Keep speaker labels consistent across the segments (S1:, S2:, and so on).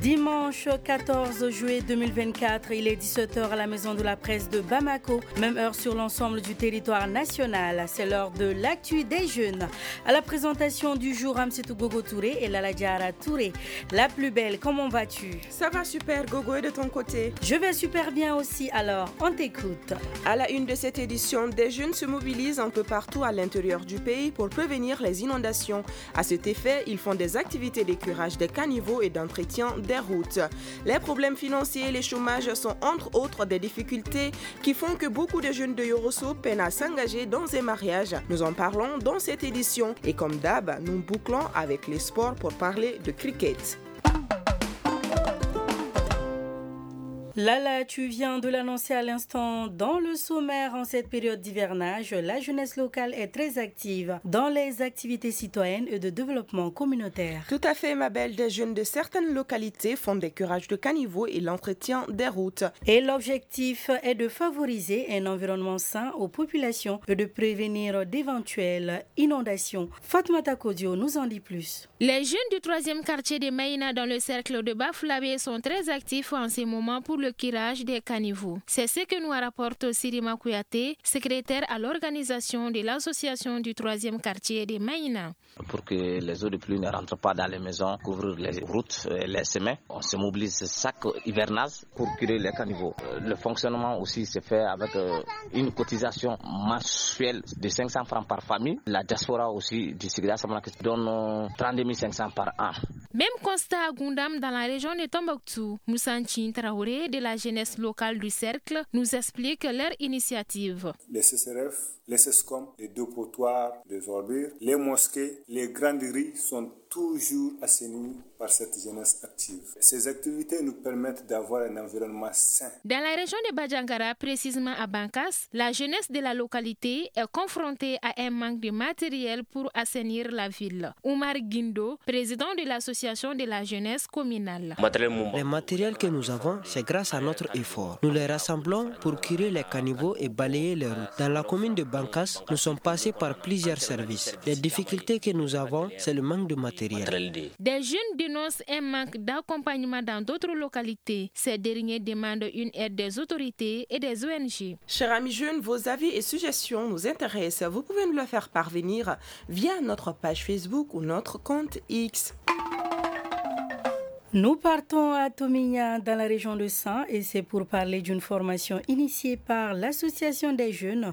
S1: Dimanche 14 juillet 2024, il est 17h à la Maison de la Presse de Bamako, même heure sur l'ensemble du territoire national. C'est l'heure de l'actu des jeunes. À la présentation du jour, Amsetou Gogo Touré et Lala Diara Touré. La plus belle, comment vas-tu?
S2: Ça va super Gogo, et de ton côté?
S1: Je vais super bien aussi, alors on t'écoute.
S2: À la une de cette édition, des jeunes se mobilisent un peu partout à l'intérieur du pays pour prévenir les inondations. À cet effet, ils font des activités d'écurage des caniveaux et d'entretien des routes. Les problèmes financiers et les chômages sont entre autres des difficultés qui font que beaucoup de jeunes de Yorosso peinent à s'engager dans un mariage. Nous en parlons dans cette édition et comme d'hab, nous bouclons avec les sports pour parler de cricket.
S1: Lala, tu viens de l'annoncer à l'instant dans le sommaire. En cette période d'hivernage, la jeunesse locale est très active dans les activités citoyennes et de développement communautaire.
S2: Tout à fait, ma belle. Des jeunes de certaines localités font des curages de caniveaux et l'entretien des routes.
S1: Et l'objectif est de favoriser un environnement sain aux populations et de prévenir d'éventuelles inondations. Fatmata Kodio nous en dit plus.
S3: Les jeunes du 3e quartier de Maïna dans le cercle de Bafoulavé sont très actifs en ce moment pour le curage des caniveaux. C'est ce que nous rapporte Sirima Kouyaté, secrétaire à l'organisation de l'association du 3e quartier de Maïna.
S4: Pour que les eaux de pluie ne rentrent pas dans les maisons, couvrir les routes et les chemins, on se mobilise chaque hivernage pour curer les caniveaux. Le fonctionnement aussi se fait avec une cotisation mensuelle de 500 francs par famille. La diaspora aussi du Sigda Samana qui donne 32 500 par an.
S3: Même constat à Gundam dans la région de Tombouctou. Moussantin Traoré de la jeunesse locale du Cercle nous explique leur initiative.
S5: Les CCRF, les SESCOM, les dépotoirs des ordures, les mosquées, les granderies sont toujours assainies par cette jeunesse active. Ces activités nous permettent d'avoir un environnement sain.
S3: Dans la région de Badjangara, précisément à Bankas, la jeunesse de la localité est confrontée à un manque de matériel pour assainir la ville. Oumar Guindo, président de l'association de la jeunesse communale.
S6: Les matériels que nous avons, c'est grâce à notre effort. Nous les rassemblons pour curer les caniveaux et balayer les routes. Dans la commune de Bankas, nous sommes passés par plusieurs services. Les difficultés que nous avons, c'est le manque de matériel.
S3: Des jeunes dénoncent un manque d'accompagnement dans d'autres localités. Ces derniers demandent une aide des autorités et des ONG.
S2: Chers amis jeunes, vos avis et suggestions nous intéressent. Vous pouvez nous le faire parvenir via notre page Facebook ou notre compte X.
S1: Nous partons à Tomigna dans la région de Saint et c'est pour parler d'une formation initiée par l'association des jeunes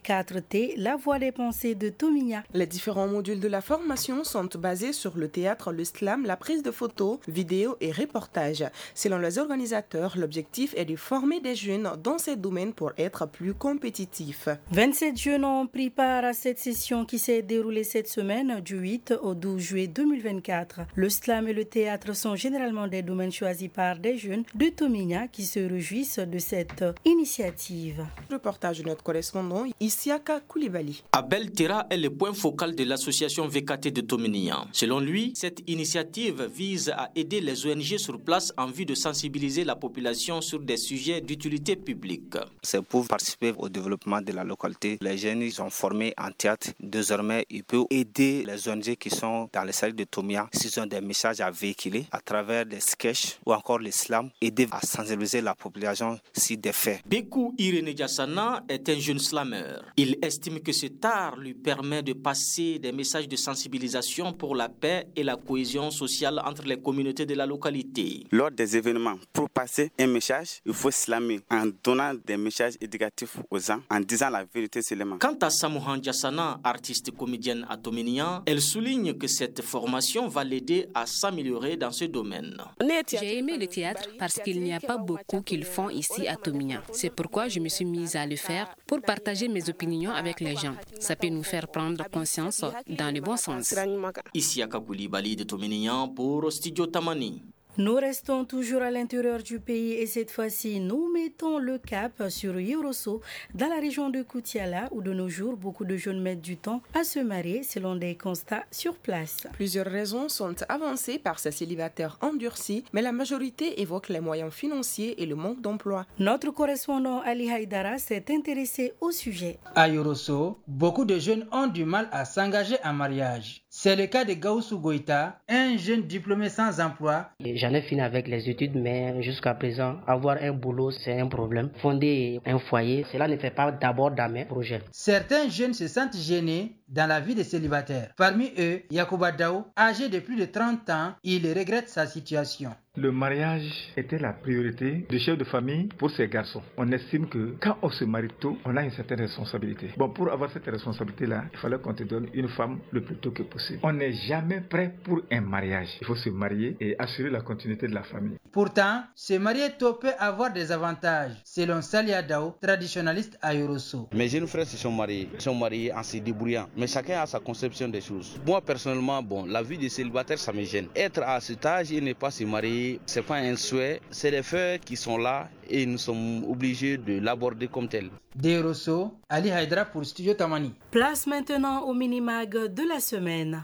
S1: V4T, la voix des pensées de Tomigna.
S2: Les différents modules de la formation sont basés sur le théâtre, le slam, la prise de photos, vidéos et reportages. Selon les organisateurs, l'objectif est de former des jeunes dans ces domaines pour être plus compétitifs.
S1: 27 jeunes ont pris part à cette session qui s'est déroulée cette semaine du 8 au 12 juillet 2024. Le slam et le théâtre sont généralement des domaines choisis par des jeunes de Tomigna qui se réjouissent de cette initiative.
S2: Reportage de notre correspondant Isiaka Koulibaly.
S7: Abel Terra est le point focal de l'association VKT de Tomigna. Selon lui, cette initiative vise à aider les ONG sur place en vue de sensibiliser la population sur des sujets d'utilité publique.
S8: C'est pour participer au développement de la localité. Les jeunes sont formés en théâtre. Désormais, ils peuvent aider les ONG qui sont dans les salles de Tomigna s'ils ont des messages à véhiculer à travers des sketchs ou encore l'islam, aider à sensibiliser la population sur des faits.
S7: Bekou Irene Diassana est un jeune slammer. Il estime que cet art lui permet de passer des messages de sensibilisation pour la paix et la cohésion sociale entre les communautés de la localité.
S9: Lors des événements, pour passer un message, il faut slammer en donnant des messages éducatifs aux gens, en disant la vérité seulement.
S7: Quant à Samouhan Diassana, artiste comédienne à Tomigna, elle souligne que cette formation va l'aider à s'améliorer dans ce domaine.
S10: J'ai aimé le théâtre parce qu'il n'y a pas beaucoup qui le font ici à Tomigna. C'est pourquoi je me suis mise à le faire pour partager mes opinions avec les gens. Ça peut nous faire prendre conscience dans le bon sens.
S7: Ici à Koulibaly de Tomigna pour Studio Tamani.
S1: Nous restons toujours à l'intérieur du pays et cette fois-ci, nous mettons le cap sur Yorosso, dans la région de Koutiala, où de nos jours, beaucoup de jeunes mettent du temps à se marier selon des constats sur place.
S2: Plusieurs raisons sont avancées par ces célibataires endurcis, mais la majorité évoque les moyens financiers et le manque d'emploi.
S1: Notre correspondant Ali Haïdara s'est intéressé au sujet.
S11: À Yorosso, beaucoup de jeunes ont du mal à s'engager en mariage. C'est le cas de Gaussou Goïta, un jeune diplômé sans emploi.
S12: J'en ai fini avec les études, mais jusqu'à présent, avoir un boulot, c'est un problème. Fonder un foyer, cela ne fait pas d'abord dans mes projets.
S11: Certains jeunes se sentent gênés dans la vie des célibataires. Parmi eux, Yacouba Dao, âgé de plus de 30 ans, il regrette sa situation.
S13: Le mariage était la priorité du chef de famille pour ces garçons. On estime que quand on se marie tôt, on a une certaine responsabilité. Bon, pour avoir cette responsabilité-là, il fallait qu'on te donne une femme le plus tôt que possible. On n'est jamais prêt pour un mariage. Il faut se marier et assurer la continuité de la famille.
S11: Pourtant, se marier tôt peut avoir des avantages, selon Salia Dao, traditionnaliste à Yorosso.
S14: Mes jeunes frères se sont mariés en se débrouillant, mais chacun a sa conception des choses. Moi, personnellement, la vie de célibataire, ça me gêne. Être à cet âge et ne pas se marier, c'est pas un souhait, c'est des faits qui sont là et nous sommes obligés de l'aborder comme tel.
S11: De Rosso, Ali Haïdra pour Studio Tamani.
S1: Place maintenant au mini-mag de la semaine.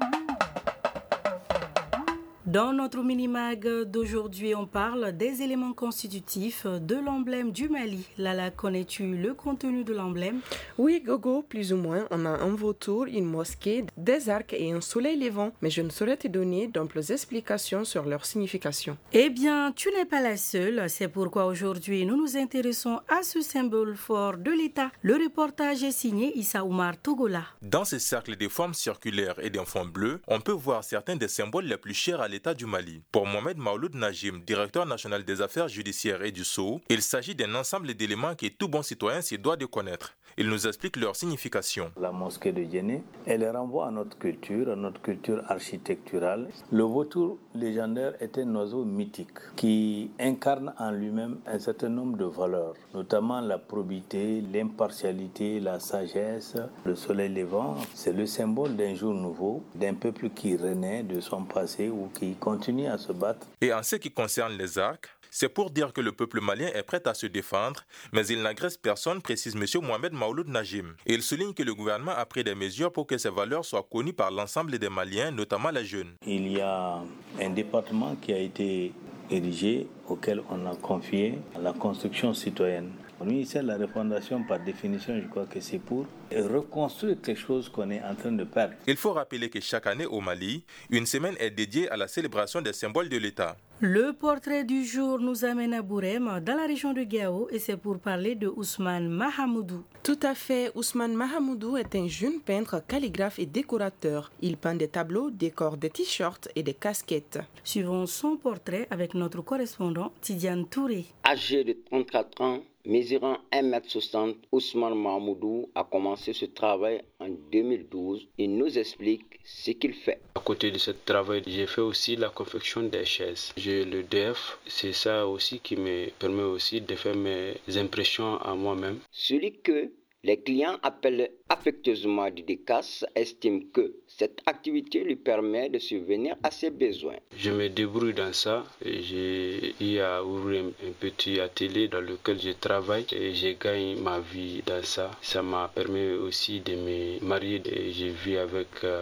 S1: Dans notre mini-mag d'aujourd'hui, on parle des éléments constitutifs de l'emblème du Mali. Lala, connais-tu le contenu de l'emblème?
S2: Oui, Gogo, plus ou moins. On a un vautour, une mosquée, des arcs et un soleil levant. Mais je ne saurais te donner d'amples explications sur leur signification.
S1: Eh bien, tu n'es pas la seule. C'est pourquoi aujourd'hui, nous nous intéressons à ce symbole fort de l'État. Le reportage est signé Issa Oumar Togola.
S15: Dans ce cercle de formes circulaires et d'un fond bleu, on peut voir certains des symboles les plus chers à l'État du Mali. Pour Mohamed Maouloud Najim, directeur national des affaires judiciaires et du Sceau, il s'agit d'un ensemble d'éléments que tout bon citoyen se doit de connaître. Il nous explique leur signification.
S16: La mosquée de Djenné, elle renvoie à notre culture architecturale. Le vautour légendaire est un oiseau mythique qui incarne en lui-même un certain nombre de valeurs, notamment la probité, l'impartialité, la sagesse. Le soleil levant, c'est le symbole d'un jour nouveau, d'un peuple qui renaît de son passé ou qui continue à se battre.
S15: Et en ce qui concerne les arcs, c'est pour dire que le peuple malien est prêt à se défendre, mais il n'agresse personne, précise M. Mohamed Maouloud Najim. Et il souligne que le gouvernement a pris des mesures pour que ces valeurs soient connues par l'ensemble des Maliens, notamment les jeunes.
S16: Il y a un département qui a été érigé, auquel on a confié la construction citoyenne. Au ministère de la refondation, par définition, je crois que c'est pour reconstruire quelque chose qu'on est en train de perdre.
S15: Il faut rappeler que chaque année au Mali, une semaine est dédiée à la célébration des symboles de l'État.
S1: Le portrait du jour nous amène à Bourem, dans la région de Gao, et c'est pour parler de Ousmane Mahamoudou.
S2: Tout à fait, Ousmane Mahamoudou est un jeune peintre, calligraphe et décorateur. Il peint des tableaux, décore des t-shirts et des casquettes.
S1: Suivons son portrait avec notre correspondant Tidiane Touré.
S17: Âgé de 34 ans, mesurant 1,60 m, Ousmane Mahamoudou a commencé ce travail en 2012. Il nous explique ce qu'il fait.
S18: À côté de ce travail, j'ai fait aussi la confection des chaises. J'ai le DF, c'est ça aussi qui me permet aussi de faire mes impressions à moi-même.
S17: Celui que les clients appellent affectueusement du décasse estime que cette activité lui permet de subvenir à ses besoins.
S18: Je me débrouille dans ça et j'ai eu à ouvrir un petit atelier dans lequel je travaille et je gagne ma vie dans ça. Ça m'a permis aussi de me marier et je vis avec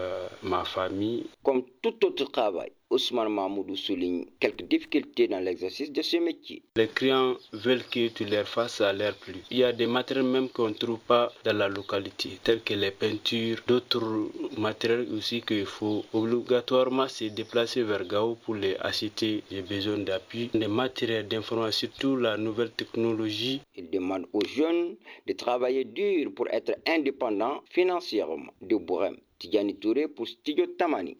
S18: ma famille.
S17: Comme tout autre travail, Ousmane Mahamoudou souligne quelques difficultés dans l'exercice de ce métier.
S18: Les clients veulent que tu leur fasses à leur plus. Il y a des matériels même qu'on ne trouve pas dans la localité, tels que les peintures, d'autres matériels aussi qu'il faut obligatoirement se déplacer vers Gao pour les acheter. J'ai besoin d'appui, des matériels d'information, surtout la nouvelle technologie.
S17: Il demande aux jeunes de travailler dur pour être indépendants financièrement. De Bourem, Tidiane Touré pour Studio Tamani.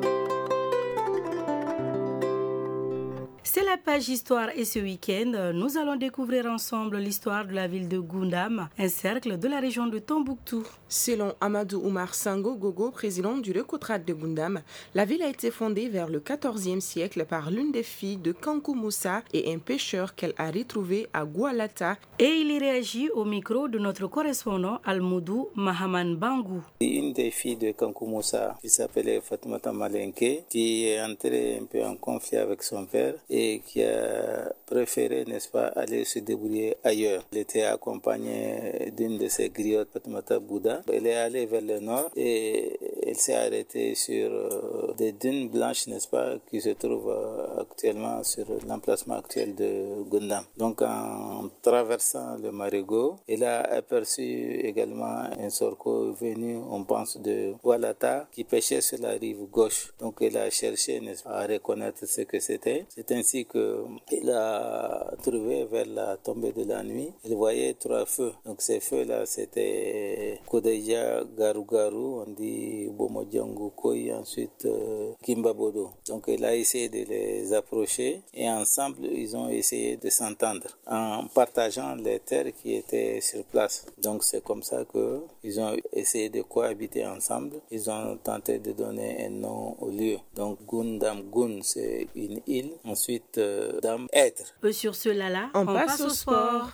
S1: C'est la page Histoire et ce week-end, nous allons découvrir ensemble l'histoire de la ville de Goundam, un cercle de la région de Tombouctou.
S2: Selon Amadou Oumar Sango Gogo, président du Recotrade de Goundam, la ville a été fondée vers le XIVe siècle par l'une des filles de Kankou Moussa et un pêcheur qu'elle a retrouvé à Gualata.
S1: Et il y réagit au micro de notre correspondant Almoudou Mahaman Bangou.
S19: Une des filles de Kankou Moussa, qui s'appelait Fatoumata Malenke, qui est entrée un peu en conflit avec son père et qui a préféré, n'est-ce pas, aller se débrouiller ailleurs. Elle était accompagnée d'une de ses griottes, Fatoumata Bouda. Elle est allée vers le nord et elle s'est arrêtée sur des dunes blanches, n'est-ce pas, qui se trouvent actuellement sur l'emplacement actuel de Gundam. Donc en traversant le marigot, elle a aperçu également un sorgho venu, on pense, de Walata, qui pêchait sur la rive gauche. Donc elle a cherché, n'est-ce pas, à reconnaître ce que c'était. C'est ainsi qu'elle a trouvé vers la tombée de la nuit, elle voyait 3 feux. Donc ces feux-là, c'était Kodeja Garugaru, on dit Bomodjangu Koi, ensuite Kimbabodo. Donc elle a essayé de les approcher et ensemble, ils ont essayé de s'entendre en partageant les terres qui étaient sur place. Donc c'est comme ça qu'ils ont essayé de cohabiter ensemble. Ils ont tenté de donner un nom au lieu. Donc Gundam Gun, c'est une île. Ensuite, Dam, être.
S1: Sur cela, on passe au sport.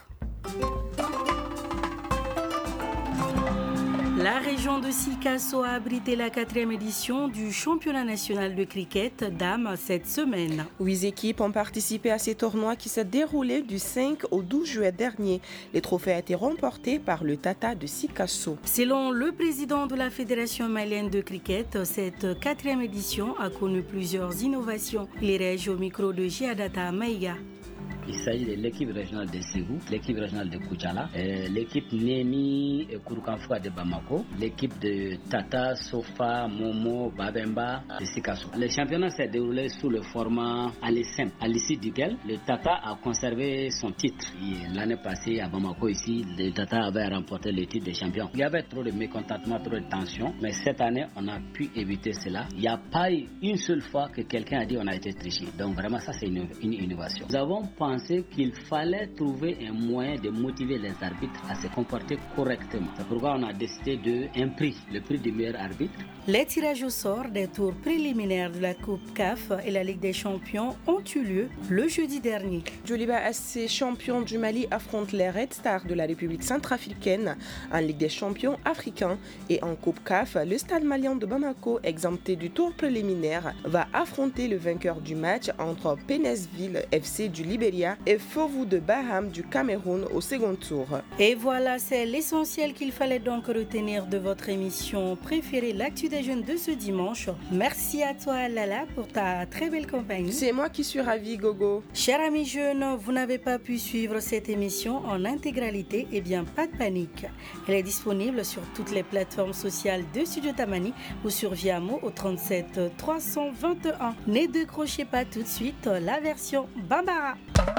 S1: La région de Sikasso a abrité la 4e édition du championnat national de cricket dames cette semaine.
S2: 8 équipes ont participé à ces tournois qui s'est déroulé du 5 au 12 juillet dernier. Les trophées ont été remportés par le Tata de Sikasso.
S1: Selon le président de la Fédération malienne de cricket, cette 4e édition a connu plusieurs innovations. Il réagit au micro de Giadata Maïga.
S20: Il s'agit de l'équipe régionale de Ségou, l'équipe régionale de Koutchala, l'équipe Némi et Kouroukanfoua de Bamako, l'équipe de Tata, Sofa, Momo, Babemba de Sikasso. Le championnat s'est déroulé sous le format aller simple, à l'issue duquel le Tata a conservé son titre. L'année passée à Bamako ici, le Tata avait remporté le titre de champion. Il y avait trop de mécontentement, trop de tension, mais cette année on a pu éviter cela. Il n'y a pas eu une seule fois que quelqu'un a dit on a été triché. Donc vraiment ça c'est une innovation. Nous avons pensé qu'il fallait trouver un moyen de motiver les arbitres à se comporter correctement. C'est pourquoi on a décidé d'un prix, le prix du meilleur arbitre.
S1: Les tirages au sort des tours préliminaires de la Coupe CAF et la Ligue des Champions ont eu lieu le jeudi dernier.
S2: Djoliba SC, champion du Mali, affronte les Red Stars de la République centrafricaine en Ligue des Champions africains et en Coupe CAF. Le Stade malien de Bamako, exempté du tour préliminaire, va affronter le vainqueur du match entre Pénesville FC du Libéria et Fovu de Baham du Cameroun au second tour.
S1: Et voilà, c'est l'essentiel qu'il fallait donc retenir de votre émission préférée, l'actu des jeunes de ce dimanche. Merci à toi Lala pour ta très belle compagnie.
S2: C'est moi qui suis ravie Gogo.
S1: Chers amis jeunes, vous n'avez pas pu suivre cette émission en intégralité, eh bien pas de panique. Elle est disponible sur toutes les plateformes sociales de Studio Tamani ou sur Viamo au 37 321. Ne décrochez pas tout de suite la version Bambara.